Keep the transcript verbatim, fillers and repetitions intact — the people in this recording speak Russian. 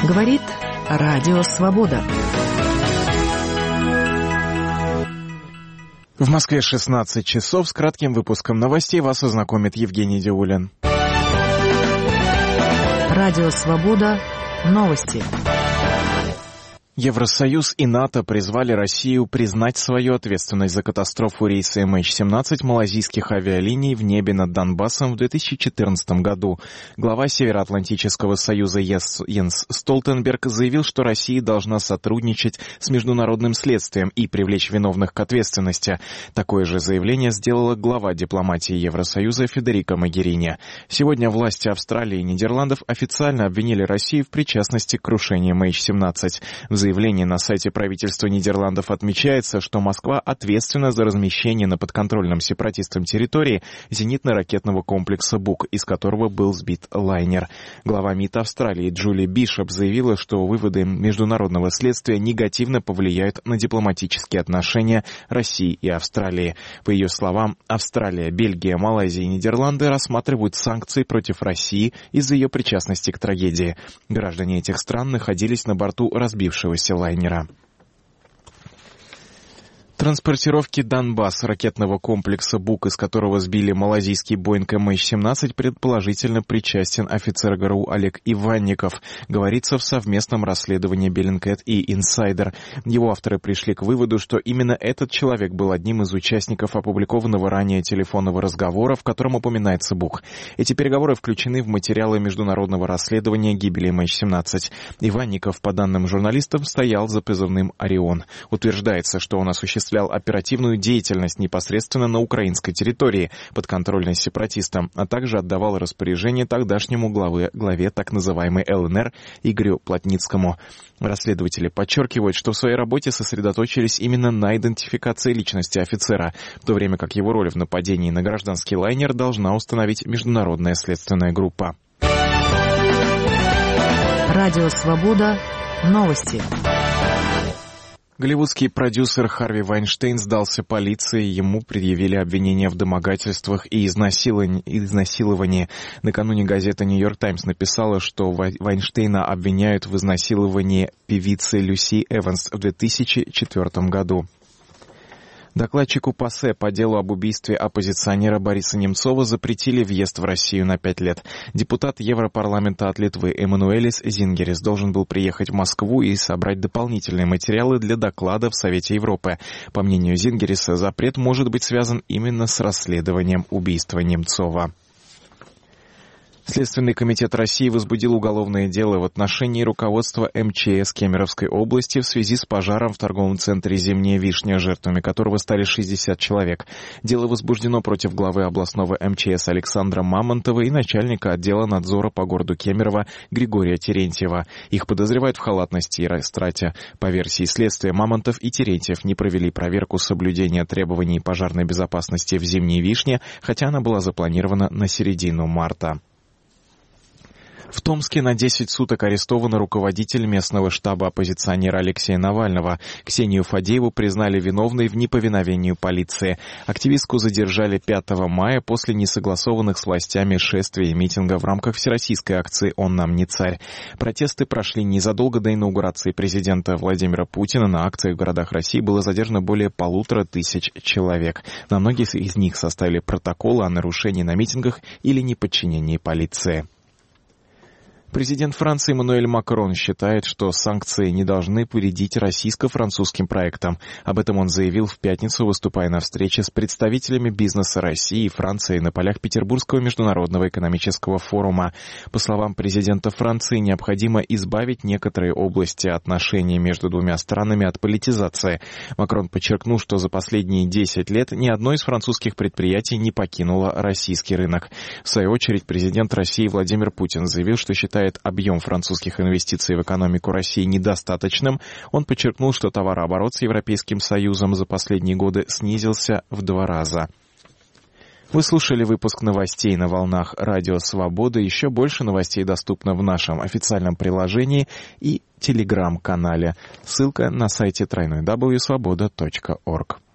Говорит Радио Свобода. В Москве шестнадцать часов. С кратким выпуском новостей вас ознакомит Евгений Диулин. Радио Свобода. Новости. Евросоюз и НАТО призвали Россию признать свою ответственность за катастрофу рейса эм эйч семнадцать малайзийских авиалиний в небе над Донбассом в две тысячи четырнадцатом году. Глава Североатлантического союза Йенс Столтенберг заявил, что Россия должна сотрудничать с международным следствием и привлечь виновных к ответственности. Такое же заявление сделала глава дипломатии Евросоюза Федерико Могерини. Сегодня власти Австралии и Нидерландов официально обвинили Россию в причастности к крушению эм эйч семнадцать. В заявлении на сайте правительства Нидерландов отмечается, что Москва ответственна за размещение на подконтрольном сепаратистам территории зенитно-ракетного комплекса «Бук», из которого был сбит лайнер. Глава МИД Австралии Джули Бишоп заявила, что выводы международного следствия негативно повлияют на дипломатические отношения России и Австралии. По ее словам, Австралия, Бельгия, Малайзия и Нидерланды рассматривают санкции против России из-за ее причастности к трагедии. Граждане этих стран находились на борту разбившегося лайнера. Транспортировки «Донбасс» ракетного комплекса «Бук», из которого сбили малайзийский Боинг эм эйч семнадцать, предположительно причастен офицер ГРУ Олег Иванников, говорится в совместном расследовании Bellingcat и Insider. Его авторы пришли к выводу, что именно этот человек был одним из участников опубликованного ранее телефонного разговора, в котором упоминается «Бук». Эти переговоры включены в материалы международного расследования гибели эм эйч семнадцать. Иванников, по данным журналистов, стоял за позывным «Орион». Утверждается, что он осуществлял оперативную деятельность непосредственно на украинской территории, подконтрольной сепаратистам, а также отдавал распоряжение тогдашнему главе, главе так называемой эл эн эр Игорю Плотницкому. Расследователи подчеркивают, что в своей работе сосредоточились именно на идентификации личности офицера, в то время как его роль в нападении на гражданский лайнер должна установить международная следственная группа. Радио Свобода. Новости. Голливудский продюсер Харви Вайнштейн сдался полиции, ему предъявили обвинения в домогательствах и изнасиловании. Накануне газета «Нью-Йорк Таймс» написала, что Вайнштейна обвиняют в изнасиловании певицы Люси Эванс в две тысячи четвёртом году. Докладчику ПАСЕ по делу об убийстве оппозиционера Бориса Немцова запретили въезд в Россию на пять лет. Депутат Европарламента от Литвы Эммануэлис Зингерис должен был приехать в Москву и собрать дополнительные материалы для доклада в Совете Европы. По мнению Зингериса, запрет может быть связан именно с расследованием убийства Немцова. Следственный комитет России возбудил уголовное дело в отношении руководства эм че эс Кемеровской области в связи с пожаром в торговом центре «Зимняя вишня», жертвами которого стали шестьдесят человек. Дело возбуждено против главы областного эм че эс Александра Мамонтова и начальника отдела надзора по городу Кемерово Григория Терентьева. Их подозревают в халатности и растрате. По версии следствия, Мамонтов и Терентьев не провели проверку соблюдения требований пожарной безопасности в «Зимней вишне», хотя она была запланирована на середину марта. В Томске на десять суток арестован руководитель местного штаба оппозиционера Алексея Навального. Ксению Фадееву признали виновной в неповиновении полиции. Активистку задержали пятого мая после несогласованных с властями шествия и митинга в рамках всероссийской акции «Он нам не царь». Протесты прошли незадолго до инаугурации президента Владимира Путина. На акциях в городах России было задержано более полутора тысяч человек. На многих из них составили протоколы о нарушении на митингах или неподчинении полиции. Президент Франции Эммануэль Макрон считает, что санкции не должны повредить российско-французским проектам. Об этом он заявил в пятницу, выступая на встрече с представителями бизнеса России и Франции на полях Петербургского международного экономического форума. По словам президента Франции, необходимо избавить некоторые области отношений между двумя странами от политизации. Макрон подчеркнул, что за последние десять лет ни одно из французских предприятий не покинуло российский рынок. В свою очередь, президент России Владимир Путин заявил, что считает объем французских инвестиций в экономику России недостаточным. Он подчеркнул, что товарооборот с Европейским Союзом за последние годы снизился в два раза. Вы слушали выпуск новостей на волнах Радио Свобода. Еще больше новостей доступно в нашем официальном приложении и телеграм-канале. Ссылка на сайте дабл ю дабл ю дабл ю точка свобода точка орг.